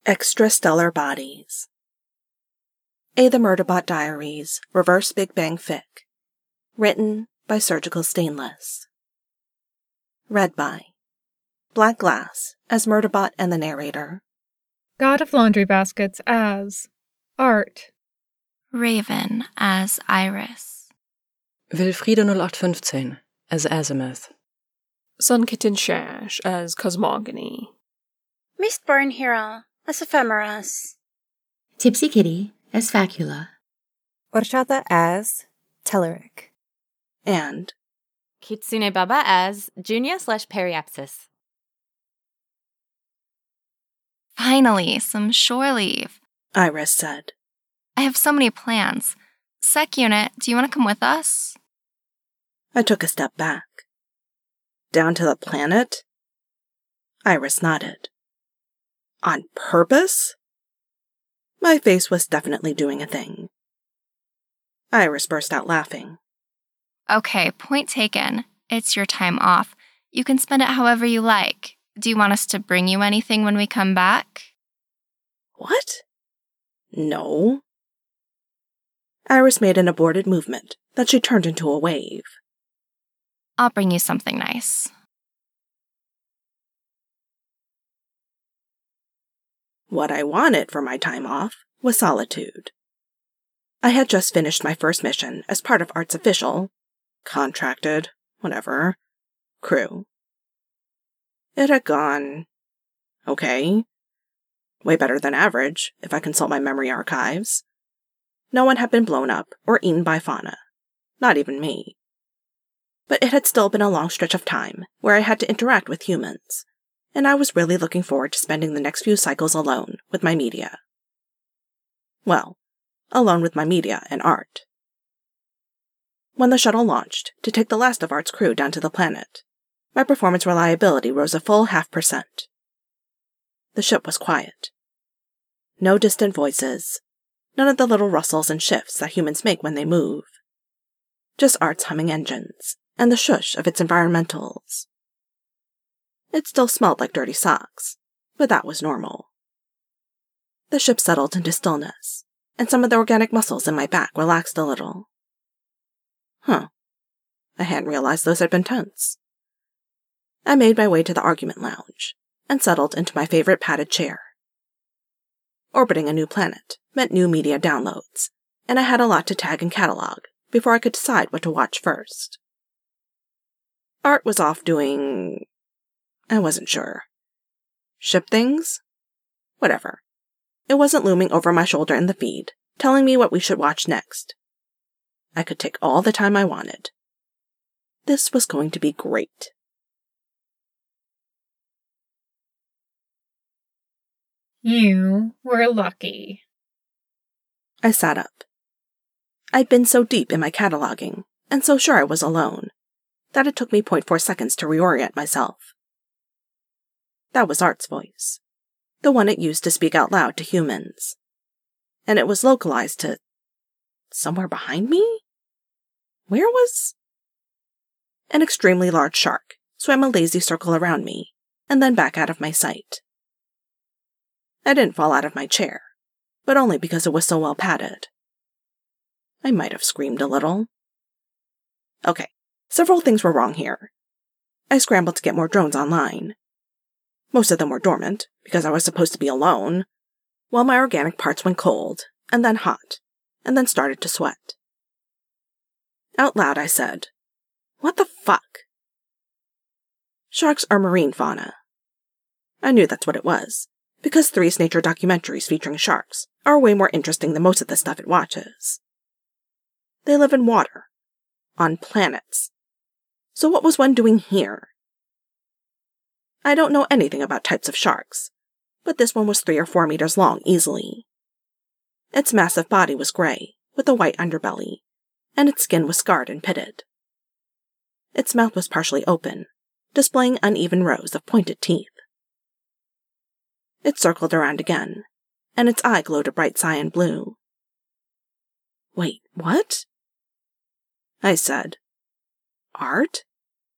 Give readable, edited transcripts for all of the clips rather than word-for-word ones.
Extrastellar Bodies. A. The Murderbot Diaries, Reverse Big Bang Fic. Written by Surgical Stainless. Read by Black Glass as Murderbot and the narrator. God of Laundry Baskets as Art. Raven as Iris. Wilfriede 0815 as Azimuth. Sunkitten Shash as Cosmogony. Mistborn Hero as Ephemeras. Tipsy Kitty as Facula. Horchata as Telerik. And Kitsune Baba as Junia/Periapsis. Finally, some shore leave. Iris said. I have so many plans. Sec Unit, do you want to come with us? I took a step back. Down to the planet? Iris nodded. On purpose? My face was definitely doing a thing. Iris burst out laughing. Okay, point taken. It's your time off. You can spend it however you like. Do you want us to bring you anything when we come back? What? No. Iris made an aborted movement that she turned into a wave. I'll bring you something nice. What I wanted for my time off was solitude. I had just finished my first mission as part of Art's official, contracted, whatever, crew. It had gone okay. Way better than average, if I consult my memory archives. No one had been blown up or eaten by fauna. Not even me. But it had still been a long stretch of time where I had to interact with humans, and I was really looking forward to spending the next few cycles alone with my media. Well, alone with my media and Art. When the shuttle launched to take the last of Art's crew down to the planet, my performance reliability rose a full 0.5%. The ship was quiet. No distant voices, none of the little rustles and shifts that humans make when they move. Just Art's humming engines and the shush of its environmentals. It still smelled like dirty socks, but that was normal. The ship settled into stillness, and some of the organic muscles in my back relaxed a little. I hadn't realized those had been tense. I made my way to the argument lounge, and settled into my favorite padded chair. Orbiting a new planet meant new media downloads, and I had a lot to tag and catalog before I could decide what to watch first. Art was off doing... I wasn't sure. Ship things? Whatever. It wasn't looming over my shoulder in the feed, telling me what we should watch next. I could take all the time I wanted. This was going to be great. You were lucky. I sat up. I'd been so deep in my cataloging, and so sure I was alone, that it took me 0.4 seconds to reorient myself. That was Art's voice, the one it used to speak out loud to humans. And it was localized to... somewhere behind me? Where was... An extremely large shark swam a lazy circle around me, and then back out of my sight. I didn't fall out of my chair, but only because it was so well padded. I might have screamed a little. Okay, several things were wrong here. I scrambled to get more drones online. Most of them were dormant, because I was supposed to be alone, while my organic parts went cold, and then hot, and then started to sweat. Out loud I said, "What the fuck?" Sharks are marine fauna. I knew that's what it was, because Three's nature documentaries featuring sharks are way more interesting than most of the stuff it watches. They live in water, on planets. So what was one doing here? I don't know anything about types of sharks, but this one was 3 or 4 meters long easily. Its massive body was gray, with a white underbelly, and its skin was scarred and pitted. Its mouth was partially open, displaying uneven rows of pointed teeth. It circled around again, and its eye glowed a bright cyan blue. Wait, what? I said. Art?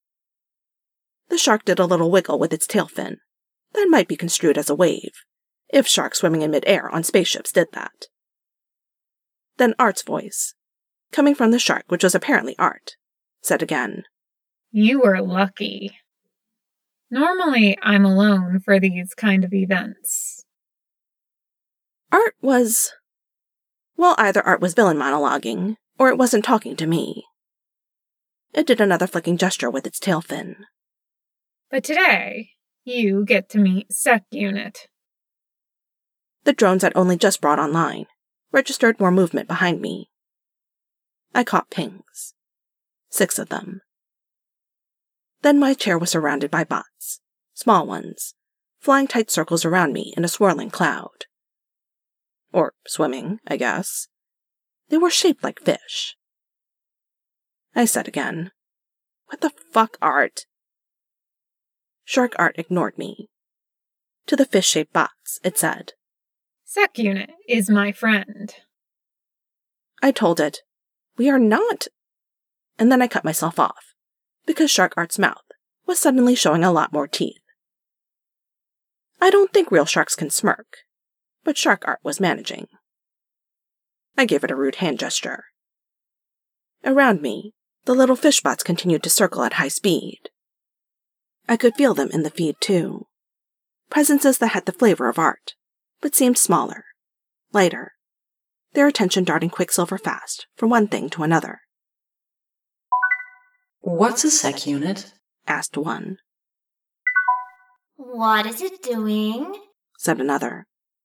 The shark did a little wiggle with its tail fin. That might be construed as a wave, if sharks swimming in midair on spaceships did that. Then Art's voice, coming from the shark, which was apparently Art, said again, You were lucky. Normally, I'm alone for these kind of events. Art was... Well, either Art was villain monologuing, or it wasn't talking to me. It did another flicking gesture with its tail fin. But today, you get to meet Sec Unit. The drones I'd only just brought online registered more movement behind me. I caught pings. 6 of them. Then my chair was surrounded by bots, small ones, flying tight circles around me in a swirling cloud. Or swimming, I guess. They were shaped like fish. I said again, What the fuck, Art? Shark Art ignored me. To the fish-shaped bots, it said, Sec Unit is my friend. I told it, We are not. And then I cut myself off, because Shark Art's mouth was suddenly showing a lot more teeth. I don't think real sharks can smirk, but Shark Art was managing. I gave it a rude hand gesture. Around me, the little fish bots continued to circle at high speed. I could feel them in the feed, too. Presences that had the flavor of Art, but seemed smaller, lighter, their attention darting quicksilver fast from one thing to another. What's a Sec Unit? Asked one. What is it doing? Said another.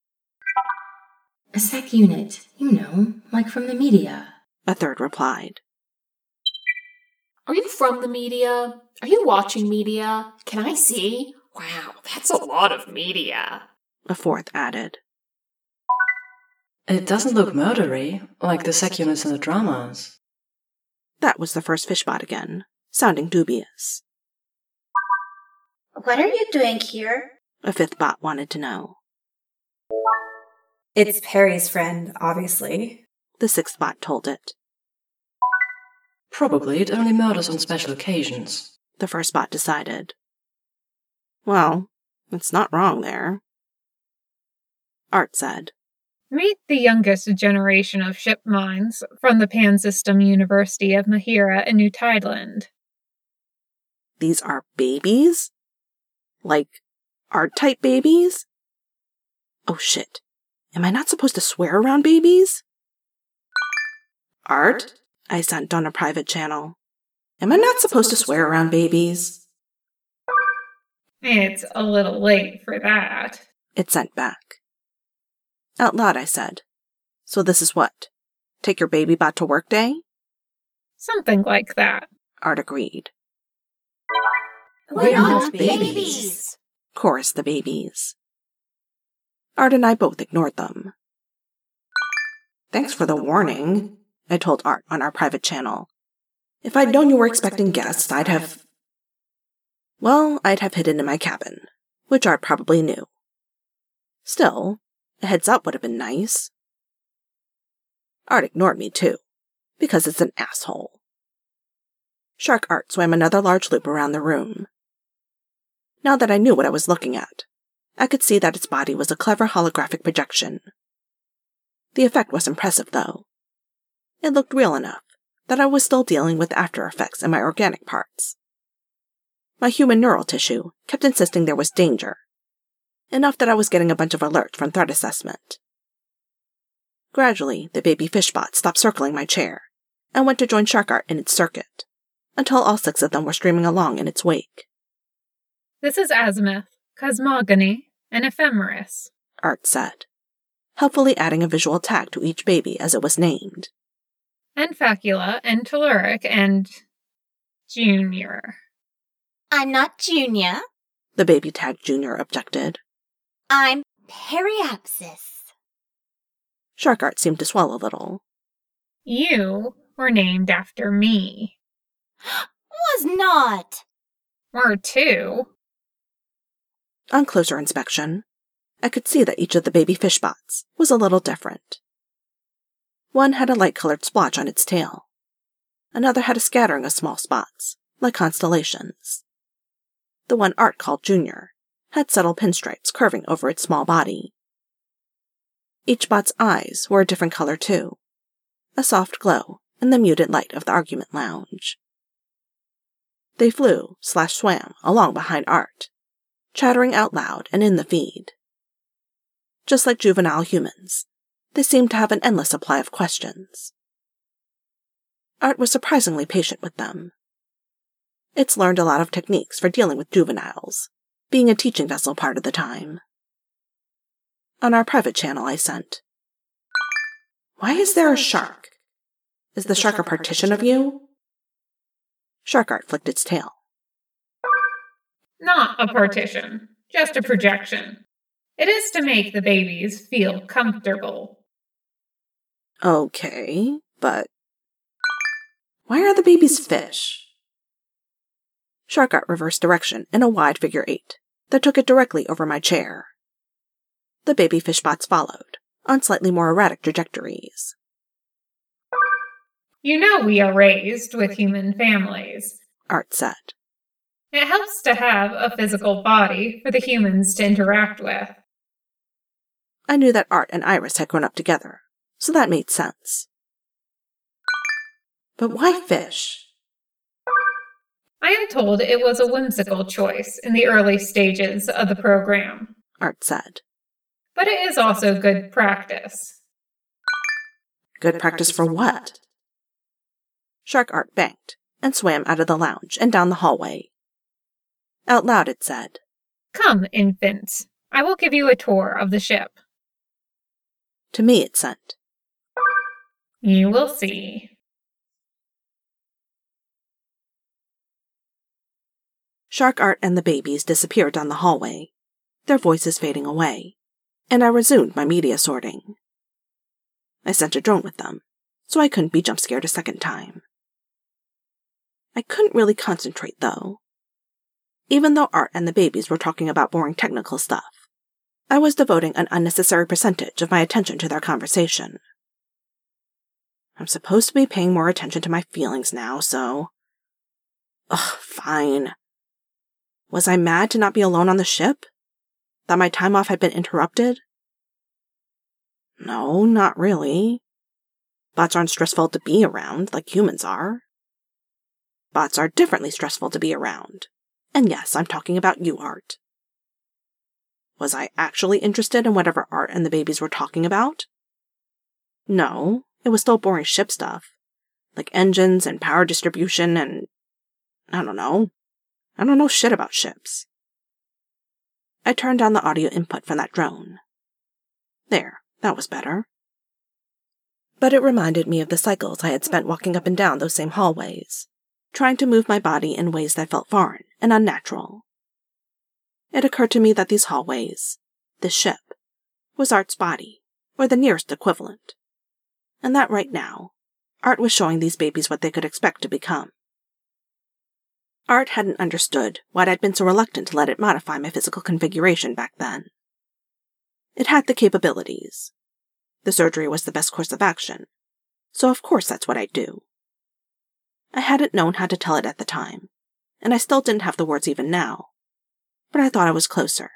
A Sec Unit, you know, like from the media. A third replied. Are you from the media? Are you watching media? Can I see? Wow, that's a lot of media. A fourth added. It doesn't look murdery, like the Sec Units in the dramas. That was the first fishbot again, sounding dubious. What are you doing here? A fifth bot wanted to know. It's Perry's friend, obviously. The sixth bot told it. Probably it only murders on special occasions. The first bot decided. Well, it's not wrong there. Art said. Meet the youngest generation of ship minds from the Pan System University of Mahira in New Tideland. These are babies? Like, Art-type babies? Oh shit. Am I not supposed to swear around babies? Art? I sent on a private channel. Am I not supposed to swear around babies? It's a little late for that. It sent back. Out loud I said, So this is what? Take your baby bot to work day? Something like that. Art agreed. We're not babies. Chorused the babies. Art and I both ignored them. Thanks for the warning, I told Art on our private channel. If I'd known you were expecting guests, I'd have hidden in my cabin, which Art probably knew. Still, a heads up would have been nice. Art ignored me too, because it's an asshole. Shark Art swam another large loop around the room. Now that I knew what I was looking at, I could see that its body was a clever holographic projection. The effect was impressive, though. It looked real enough that I was still dealing with after effects in my organic parts. My human neural tissue kept insisting there was danger, enough that I was getting a bunch of alerts from threat assessment. Gradually, the baby fishbot stopped circling my chair and went to join Shark Art in its circuit, until all 6 of them were streaming along in its wake. This is Azimuth, Cosmogony, and Ephemeris, Art said, helpfully adding a visual tag to each baby as it was named. and Facula, and Telluric, and Junior. I'm not Junior. The baby tag Junior objected. I'm Periapsis. Shark Art seemed to swallow a little. You were named after me. Was not. Or 2. On closer inspection, I could see that each of the baby fishbots was a little different. One had a light-colored splotch on its tail. Another had a scattering of small spots, like constellations. The one Art called Junior had subtle pinstripes curving over its small body. Each bot's eyes were a different color too, a soft glow in the muted light of the argument lounge. They flew/swam along behind Art, chattering out loud and in the feed. Just like juvenile humans, they seemed to have an endless supply of questions. Art was surprisingly patient with them. It's learned a lot of techniques for dealing with juveniles, being a teaching vessel part of the time. On our private channel I sent, "Why is there a shark? Is the shark a partition of you?" Shark Art flicked its tail. Not a partition, just a projection. It is to make the babies feel comfortable. Okay, but why are the babies fish? Shark Art reversed direction in a wide figure 8 that took it directly over my chair. The baby fish bots followed, on slightly more erratic trajectories. You know we are raised with human families, Art said. It helps to have a physical body for the humans to interact with. I knew that Art and Iris had grown up together, so that made sense. But why fish? I am told it was a whimsical choice in the early stages of the program, Art said. But it is also good practice. Good practice for what? Shark Art banked and swam out of the lounge and down the hallway. Out loud it said, "Come, infants. I will give you a tour of the ship." To me it sent, "You will see." Shark Art and the babies disappeared down the hallway, their voices fading away, and I resumed my media sorting. I sent a drone with them, so I couldn't be jump scared a second time. I couldn't really concentrate, though. Even though Art and the babies were talking about boring technical stuff, I was devoting an unnecessary percentage of my attention to their conversation. I'm supposed to be paying more attention to my feelings now, so... Ugh, fine. Was I mad to not be alone on the ship? That my time off had been interrupted? No, not really. Bots aren't stressful to be around like humans are. Bots are differently stressful to be around. And yes, I'm talking about you, Art. Was I actually interested in whatever Art and the babies were talking about? No, it was still boring ship stuff, like engines and power distribution and... I don't know shit about ships. I turned down the audio input from that drone. There, that was better. But it reminded me of the cycles I had spent walking up and down those same hallways, trying to move my body in ways that felt foreign and unnatural. It occurred to me that these hallways, this ship, was Art's body, or the nearest equivalent, and that right now, Art was showing these babies what they could expect to become. Art hadn't understood why I'd been so reluctant to let it modify my physical configuration back then. It had the capabilities. The surgery was the best course of action, so of course that's what I'd do. I hadn't known how to tell it at the time, and I still didn't have the words even now, but I thought I was closer.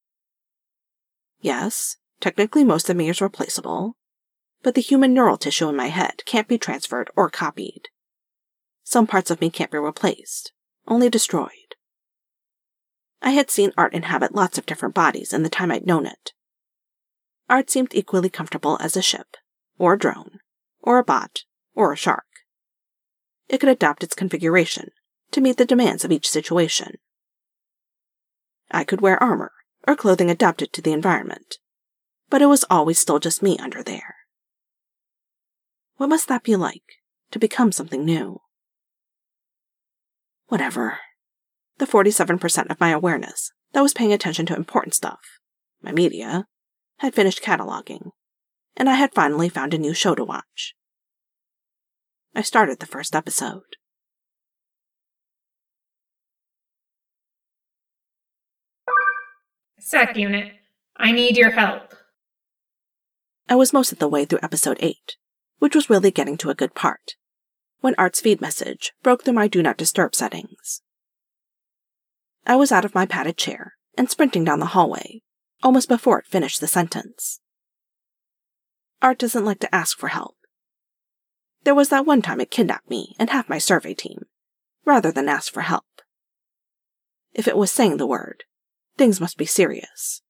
Yes, technically most of me is replaceable, but the human neural tissue in my head can't be transferred or copied. Some parts of me can't be replaced, only destroyed. I had seen Art inhabit lots of different bodies in the time I'd known it. Art seemed equally comfortable as a ship, or a drone, or a bot, or a shark. It could adapt its configuration to meet the demands of each situation. I could wear armor, or clothing adapted to the environment, but it was always still just me under there. What must that be like, to become something new? Whatever. The 47% of my awareness that was paying attention to important stuff, my media, had finished cataloging, and I had finally found a new show to watch. I started the first episode. Sec Unit, I need your help. I was most of the way through episode 8, which was really getting to a good part, when Art's feed message broke through my Do Not Disturb settings. I was out of my padded chair and sprinting down the hallway, almost before it finished the sentence. Art doesn't like to ask for help. There was that one time it kidnapped me and half my survey team, rather than ask for help. If it was saying the word, things must be serious.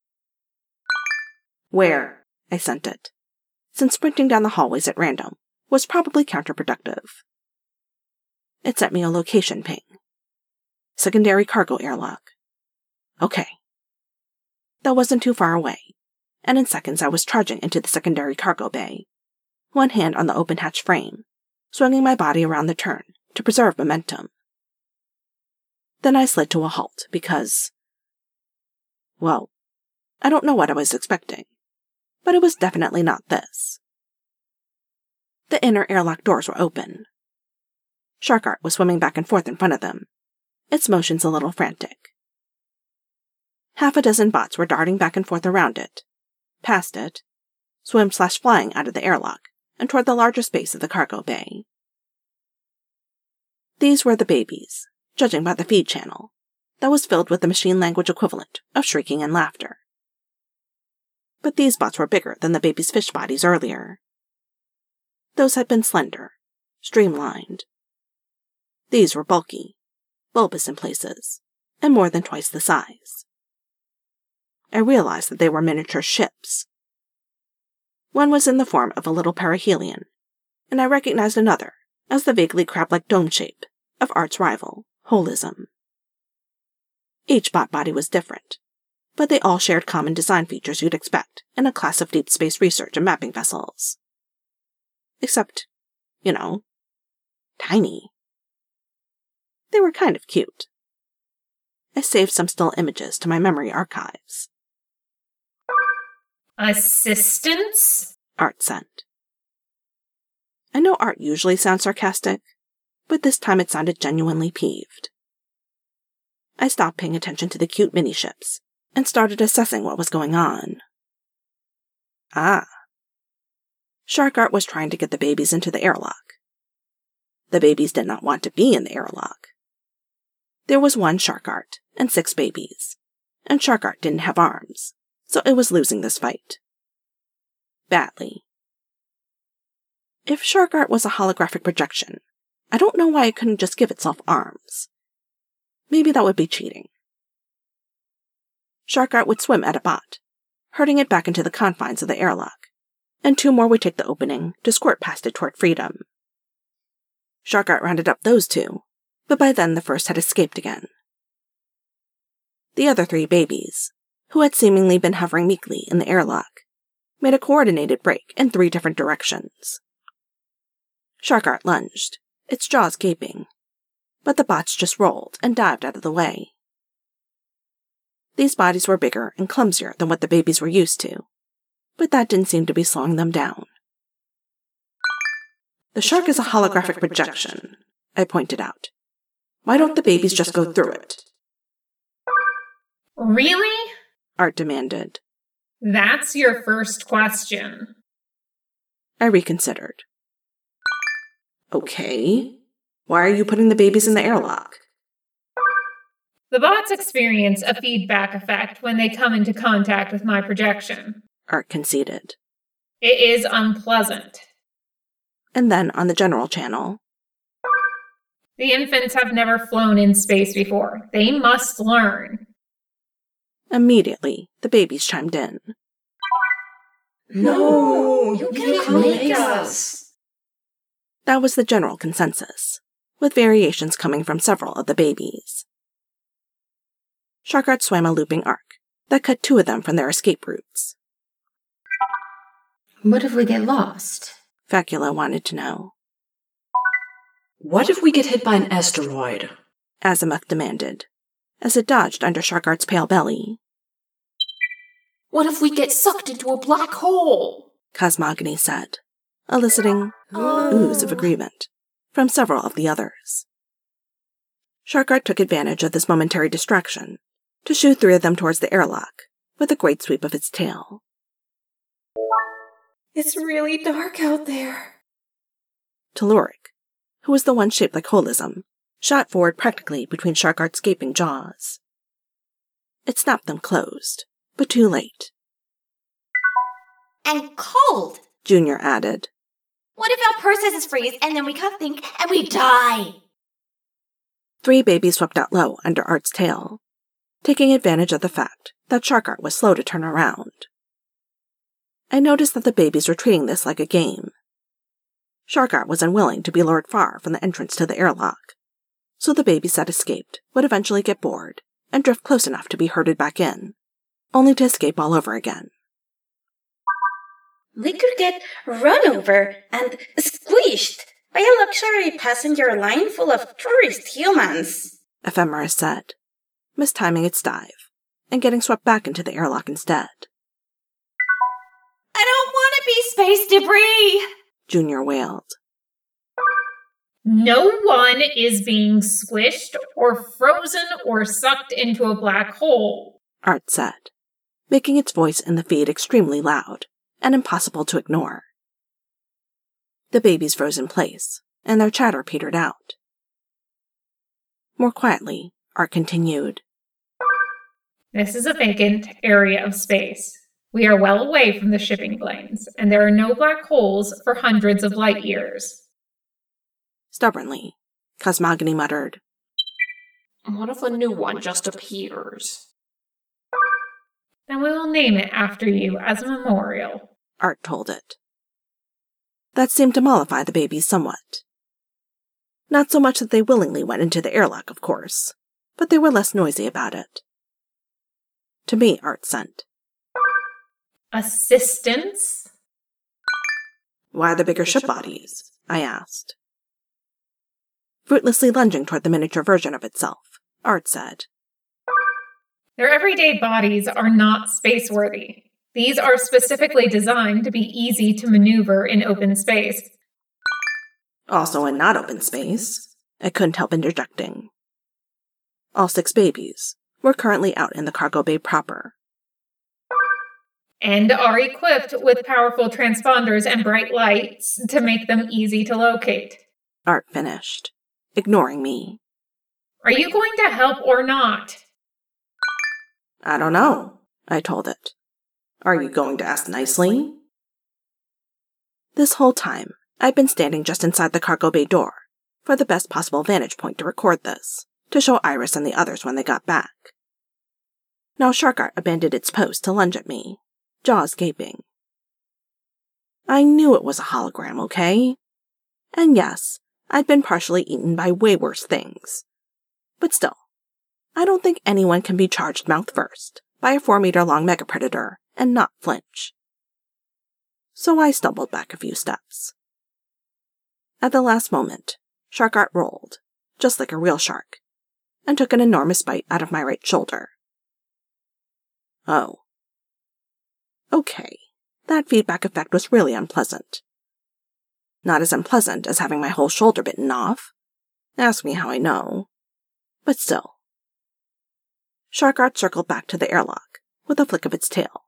Where? I sent it, since sprinting down the hallways at random was probably counterproductive. It sent me a location ping. Secondary cargo airlock. Okay. That wasn't too far away, and in seconds I was charging into the secondary cargo bay, one hand on the open hatch frame, swinging my body around the turn to preserve momentum. Then I slid to a halt because, well, I don't know what I was expecting, but it was definitely not this. The inner airlock doors were open. Shark Art was swimming back and forth in front of them, its motions a little frantic. Half a dozen bots were darting back and forth around it, past it, swim/flying out of the airlock and toward the larger space of the cargo bay. These were the babies, judging by the feed channel, that was filled with the machine language equivalent of shrieking and laughter. But these bots were bigger than the babies' fish bodies earlier. Those had been slender, streamlined. These were bulky, bulbous in places, and more than twice the size. I realized that they were miniature ships. One was in the form of a little perihelion, and I recognized another as the vaguely crab-like dome shape of Art's rival, Holism. Each bot body was different, but they all shared common design features you'd expect in a class of deep space research and mapping vessels. Except, tiny. They were kind of cute. I saved some still images to my memory archives. Assistance? Art sent. I know Art usually sounds sarcastic, but this time it sounded genuinely peeved. I stopped paying attention to the cute mini-ships and started assessing what was going on. Shark Art was trying to get the babies into the airlock. The babies did not want to be in the airlock. There was one Shark Art and 6 babies, and Shark Art didn't have arms, so it was losing this fight. Badly. If Shark Art was a holographic projection, I don't know why it couldn't just give itself arms. Maybe that would be cheating. Shark Art would swim at a bot, herding it back into the confines of the airlock, and 2 more would take the opening to squirt past it toward freedom. Shark Art rounded up those 2, but by then the first had escaped again. The other 3 babies, who had seemingly been hovering meekly in the airlock, made a coordinated break in 3 different directions. Shark Art lunged, its jaws gaping, but the bots just rolled and dived out of the way. These bodies were bigger and clumsier than what the babies were used to, but that didn't seem to be slowing them down. The shark is a holographic projection, I pointed out. Why don't the babies just go through it? Really? Art demanded. That's your first question. I reconsidered. Okay. Why are you putting the babies in the airlock? The bots experience a feedback effect when they come into contact with my projection. Art conceded. It is unpleasant. And then on the general channel. The infants have never flown in space before. They must learn. Immediately, the babies chimed in. No, you can't make us. That was the general consensus, with variations coming from several of the babies. Shark Art swam a looping arc that cut 2 of them from their escape routes. What if we get lost? Facula wanted to know. What if we get hit by an asteroid? Azimuth demanded, as it dodged under Shark Art's pale belly. What if we get sucked into a black hole? Cosmogony said, eliciting oohs of agreement from several of the others. Shark Art took advantage of this momentary distraction to shoot 3 of them towards the airlock with a great sweep of its tail. It's really dark out there. Telluric, who was the one shaped like Holism, shot forward practically between Shark Art's gaping jaws. It snapped them closed, but too late. And cold. Junior added. What if our processes freeze and then we can't think and we die? 3 babies swept out low under Art's tail, taking advantage of the fact that Shark Art was slow to turn around. I noticed that the babies were treating this like a game. Shark Art was unwilling to be lured far from the entrance to the airlock, so the babies that escaped would eventually get bored and drift close enough to be herded back in, only to escape all over again. We could get run over and squished by a luxury passenger line full of tourist humans, Ephemeris said, mistiming its dive and getting swept back into the airlock instead. I don't want to be space debris! Junior wailed. No one is being squished or frozen or sucked into a black hole, Art said, making its voice in the feed extremely loud and impossible to ignore. The babies froze in place, and their chatter petered out. More quietly, Art continued. This is a vacant area of space. We are well away from the shipping lanes, and there are no black holes for hundreds of light years. Stubbornly, Cosmogony muttered. What if a new one just appears? Then we will name it after you as a memorial, Art told it. That seemed to mollify the babies somewhat. Not so much that they willingly went into the airlock, of course, but they were less noisy about it. To me, Art sent. Assistance? Why the bigger ship bodies? I asked. Fruitlessly lunging toward the miniature version of itself, Art said. Their everyday bodies are not space-worthy. These are specifically designed to be easy to maneuver in open space. Also in not open space, I couldn't help interjecting. All 6 babies were currently out in the cargo bay proper. And are equipped with powerful transponders and bright lights to make them easy to locate. Art finished, ignoring me. Are you going to help or not? I don't know, I told it. Are you going to ask nicely? This whole time, I'd been standing just inside the cargo bay door, for the best possible vantage point to record this, to show Iris and the others when they got back. Now Shark Art abandoned its post to lunge at me, jaws gaping. I knew it was a hologram, okay? And yes, I'd been partially eaten by way worse things. But still, I don't think anyone can be charged mouth first by a 4-meter-long megapredator and not flinch. So I stumbled back a few steps. At the last moment, Shark Art rolled, just like a real shark, and took an enormous bite out of my right shoulder. Oh. Okay, that feedback effect was really unpleasant. Not as unpleasant as having my whole shoulder bitten off. Ask me how I know. But still. Shark Art circled back to the airlock with a flick of its tail.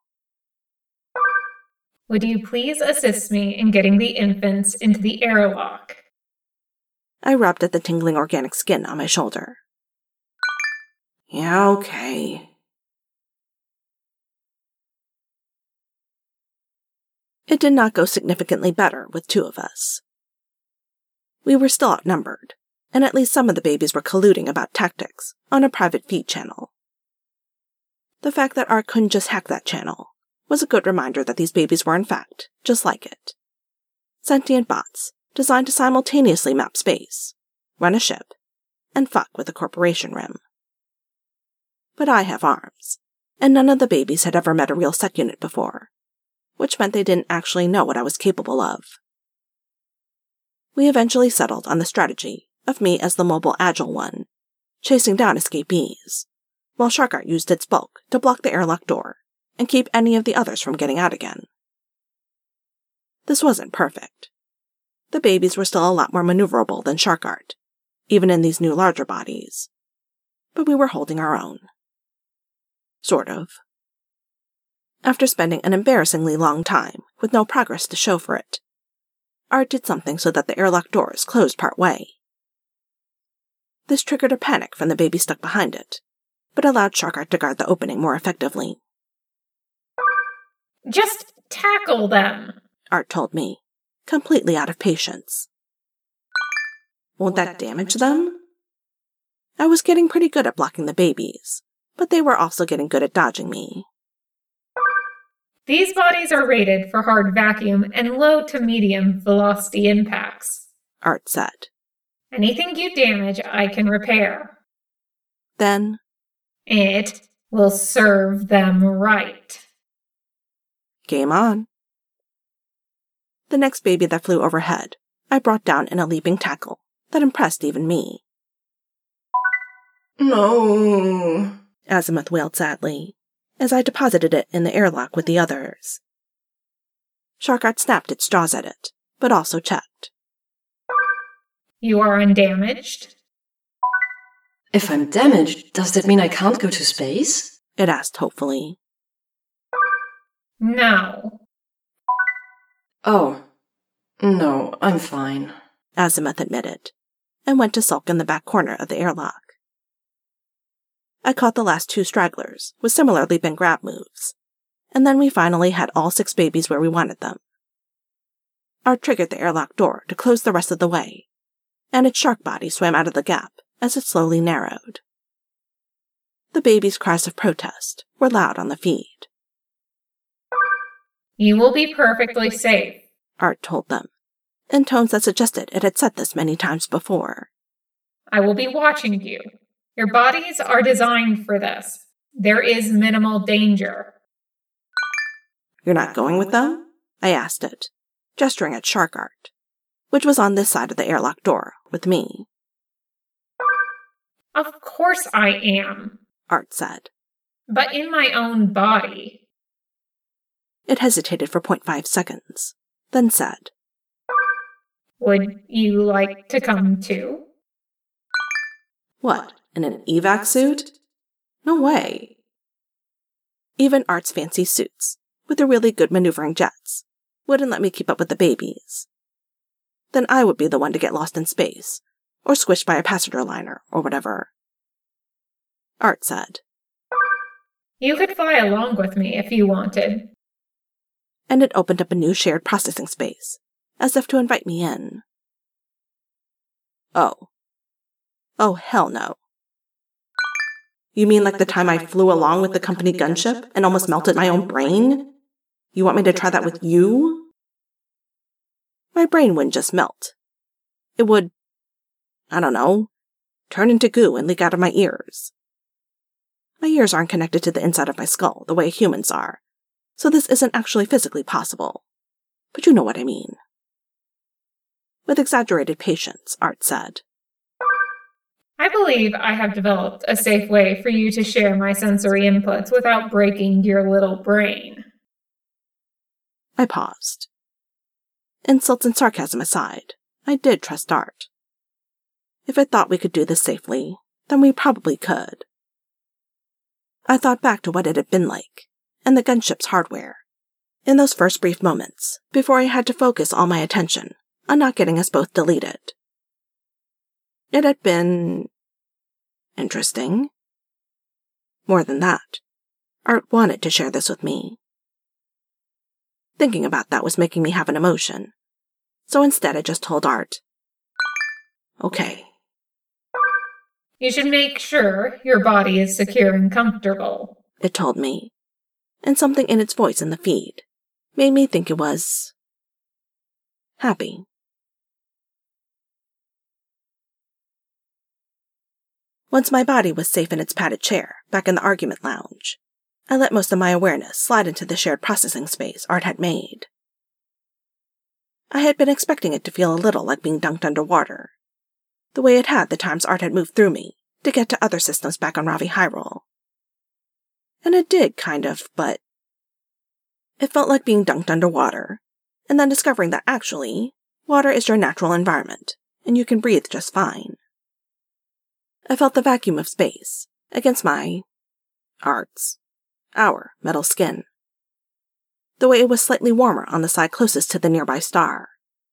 Would you please assist me in getting the infants into the airlock? I rubbed at the tingling organic skin on my shoulder. Yeah, okay. It did not go significantly better with 2 of us. We were still outnumbered, and at least some of the babies were colluding about tactics on a private feed channel. The fact that Art couldn't just hack that channel was a good reminder that these babies were in fact just like it. Sentient bots designed to simultaneously map space, run a ship, and fuck with a corporation rim. But I have arms, and none of the babies had ever met a real sec unit before, which meant they didn't actually know what I was capable of. We eventually settled on the strategy of me as the mobile agile one, chasing down escapees, while Shark Art used its bulk to block the airlock door and keep any of the others from getting out again. This wasn't perfect. The babies were still a lot more maneuverable than Shark Art, even in these new larger bodies. But we were holding our own. Sort of. After spending an embarrassingly long time with no progress to show for it, Art did something so that the airlock doors closed part way. This triggered a panic from the baby stuck behind it, but allowed Shark Art to guard the opening more effectively. Just tackle them, Art told me, completely out of patience. Won't that damage them? I was getting pretty good at blocking the babies, but they were also getting good at dodging me. These bodies are rated for hard vacuum and low to medium velocity impacts, Art said. Anything you damage, I can repair. Then, it will serve them right. Game on. The next baby that flew overhead, I brought down in a leaping tackle that impressed even me. No. Azimuth wailed sadly, as I deposited it in the airlock with the others. Sharkart snapped its jaws at it, but also checked. You are undamaged? If I'm damaged, does that mean I can't go to space? It asked hopefully. No. Oh. No, I'm fine, Azimuth admitted, and went to sulk in the back corner of the airlock. I caught the last 2 stragglers with similar leap and grab moves, and then we finally had all 6 babies where we wanted them. Art triggered the airlock door to close the rest of the way, and its shark body swam out of the gap as it slowly narrowed. The babies' cries of protest were loud on the feed. You will be perfectly safe, Art told them, in tones that suggested it had said this many times before. I will be watching you. Your bodies are designed for this. There is minimal danger. You're not going with them? I asked it, gesturing at Sharkart, which was on this side of the airlock door with me. Of course I am, Art said. But in my own body. It hesitated for 0.5 seconds, then said, Would you like to come too? What, in an evac suit? No way. Even Art's fancy suits, with the really good maneuvering jets, wouldn't let me keep up with the babies. Then I would be the one to get lost in space, or squished by a passenger liner, or whatever. Art said, You could fly along with me if you wanted. And it opened up a new shared processing space, as if to invite me in. Oh, hell no. You mean like the time I flew along with the company gunship and almost melted my own brain? You want me to try that with you? My brain wouldn't just melt. It would, I don't know, turn into goo and leak out of my ears. My ears aren't connected to the inside of my skull the way humans are, so this isn't actually physically possible. But you know what I mean. With exaggerated patience, Art said, I believe I have developed a safe way for you to share my sensory inputs without breaking your little brain. I paused. Insults and sarcasm aside, I did trust Art. If I thought we could do this safely, then we probably could. I thought back to what it had been like, and the gunship's hardware, in those first brief moments, before I had to focus all my attention on not getting us both deleted. It had been interesting. More than that, Art wanted to share this with me. Thinking about that was making me have an emotion, so instead I just told Art, okay. You should make sure your body is secure and comfortable, It told me, and something in its voice in the feed made me think it was happy. Once my body was safe in its padded chair, back in the argument lounge, I let most of my awareness slide into the shared processing space Art had made. I had been expecting it to feel a little like being dunked underwater, the way it had the times Art had moved through me to get to other systems back on Ravi Hyrule. And it did, kind of, but it felt like being dunked underwater, and then discovering that actually, water is your natural environment, and you can breathe just fine. I felt the vacuum of space against our metal skin, the way it was slightly warmer on the side closest to the nearby star.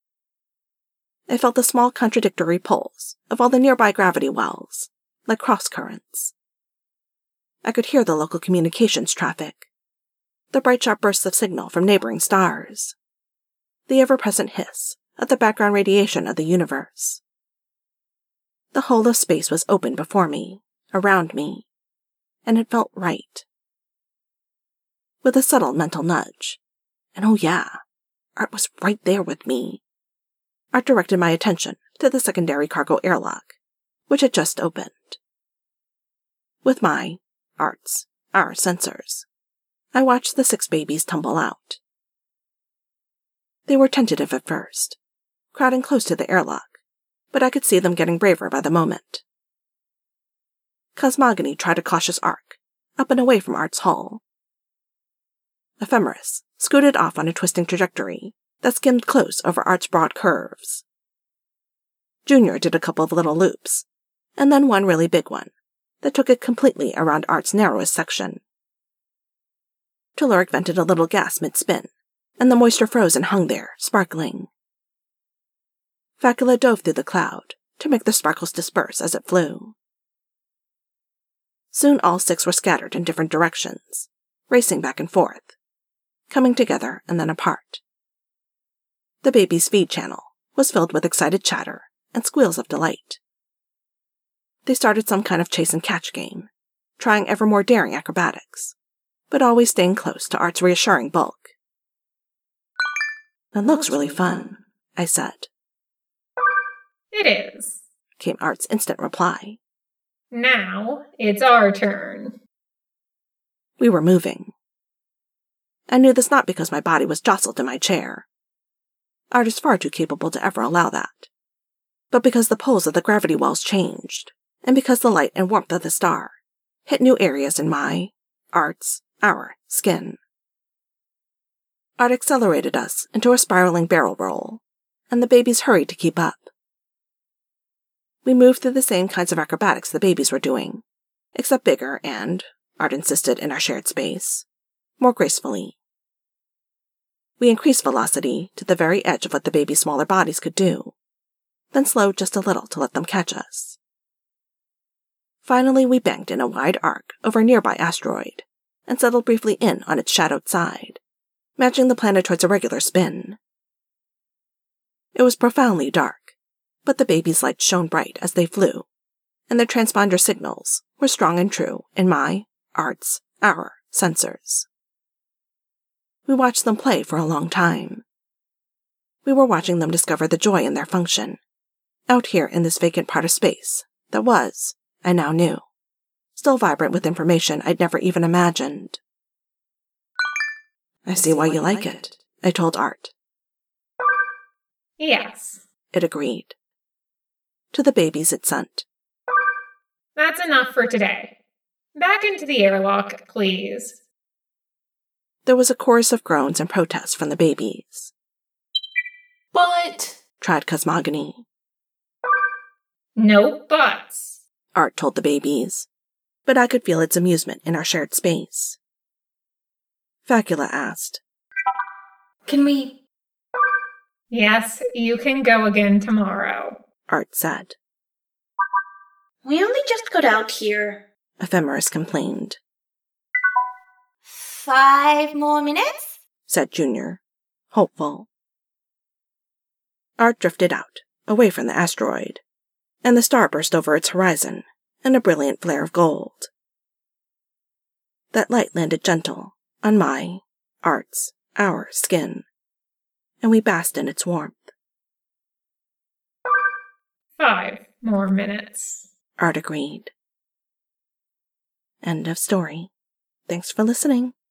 I felt the small contradictory pulls of all the nearby gravity wells, like cross-currents. I could hear the local communications traffic, the bright sharp bursts of signal from neighboring stars. the ever-present hiss of the background radiation of the universe. The whole of space was open before me, around me, and it felt right. With a subtle mental nudge, and oh yeah, Art was right there with me, Art directed my attention to the secondary cargo airlock, which had just opened. With our sensors, I watched the 6 babies tumble out. They were tentative at first, crowding close to the airlock, but I could see them getting braver by the moment. Cosmogony tried a cautious arc, up and away from Art's hull. Ephemeris scooted off on a twisting trajectory that skimmed close over Art's broad curves. Junior did a couple of little loops, and then one really big one that took it completely around Art's narrowest section. Telluric vented a little gas mid-spin, and the moisture froze and hung there, sparkling. Facula dove through the cloud to make the sparkles disperse as it flew. Soon all 6 were scattered in different directions, racing back and forth, coming together and then apart. The baby's feed channel was filled with excited chatter and squeals of delight. They started some kind of chase-and-catch game, trying ever more daring acrobatics, but always staying close to Art's reassuring bulk. "It looks really fun," I said. It is. Came Art's instant reply. Now it's our turn. We were moving. I knew this not because my body was jostled in my chair. Art is far too capable to ever allow that. But because the poles of the gravity wells changed, and because the light and warmth of the star hit new areas in our skin. Art accelerated us into a spiraling barrel roll, and the babies hurried to keep up. We moved through the same kinds of acrobatics the babies were doing, except bigger and, Art insisted in our shared space, more gracefully. We increased velocity to the very edge of what the babies' smaller bodies could do, then slowed just a little to let them catch us. Finally, we banked in a wide arc over a nearby asteroid and settled briefly in on its shadowed side, matching the planetoid's irregular spin. It was profoundly dark, but the babies' lights shone bright as they flew, and their transponder signals were strong and true in our sensors. We watched them play for a long time. We were watching them discover the joy in their function, out here in this vacant part of space that was, I now knew, still vibrant with information I'd never even imagined. "I see why you like it," I told Art. Yes. It agreed. To the babies it sent. That's enough for today. Back into the airlock, please. There was a chorus of groans and protests from the babies. "But," tried Cosmogony. No buts. Art told the babies, but I could feel its amusement in our shared space. Facula asked, Can we? Yes, you can go again tomorrow. Art said. We only just got out here, Ephemeris complained. 5 more minutes? Said Junior, hopeful. Art drifted out, away from the asteroid, and the star burst over its horizon in a brilliant flare of gold. That light landed gentle on our skin, and we basked in its warmth. 5 more minutes. Art agreed. End of story. Thanks for listening.